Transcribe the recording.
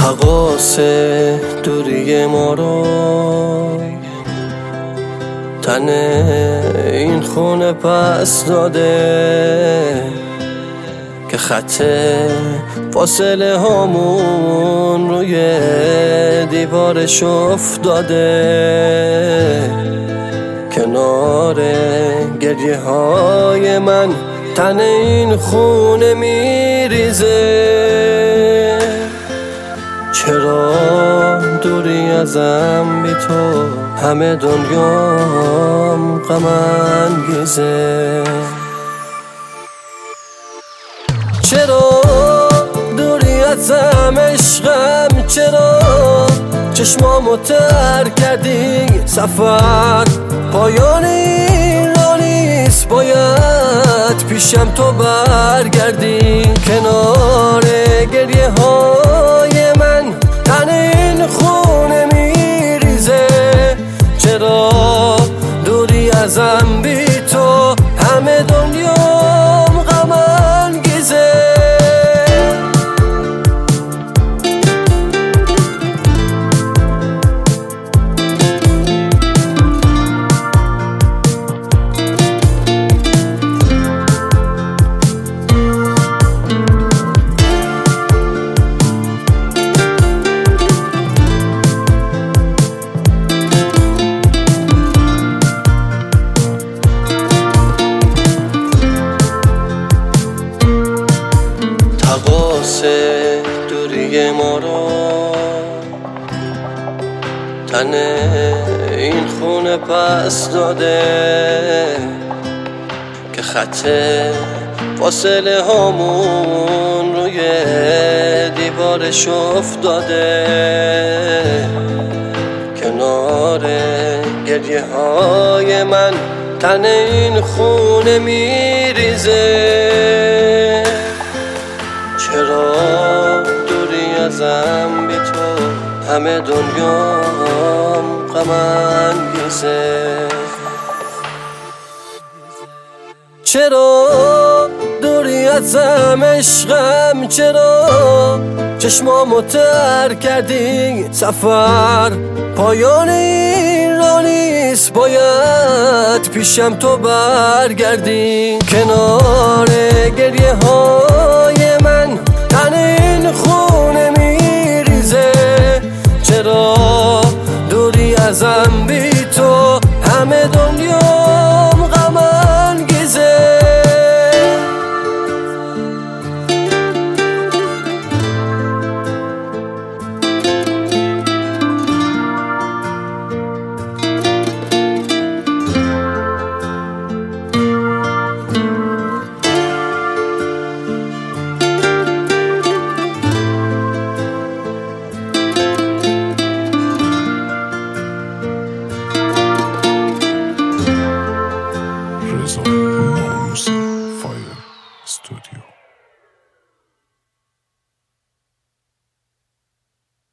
تقاص دوری ما رو تن این خونه پس داده که خط فاصله هامون روی دیوارش افتاده. کنار گریه های من تن این خونه میریزه. چرا دوری ازم بی تو همه دنیام غم انگیزه؟ چرا دوری ازم عشقم؟ چرا چشمامو تر کردی؟ سفر پایانی را نیست، باید پیشم تو برگردی. کنار گریه های من تن این خونه میریزه. چرا دوری ازم بی تو همه دنیام غم انگیزه؟ تقاص دوری ما رو تن این خونه پس داده که خط فاصله هامون روی دیوارش افتاده. کنار گریه های من تن این خونه میریزه. چرا دوری ازم بی تو همه دنیام غم انگیزه؟ چرا دوری ازم عشقم؟ چرا چشمامو تر کردی؟ سفر پایانی را نیست، باید پیشم تو برگردی. کنار گریه ها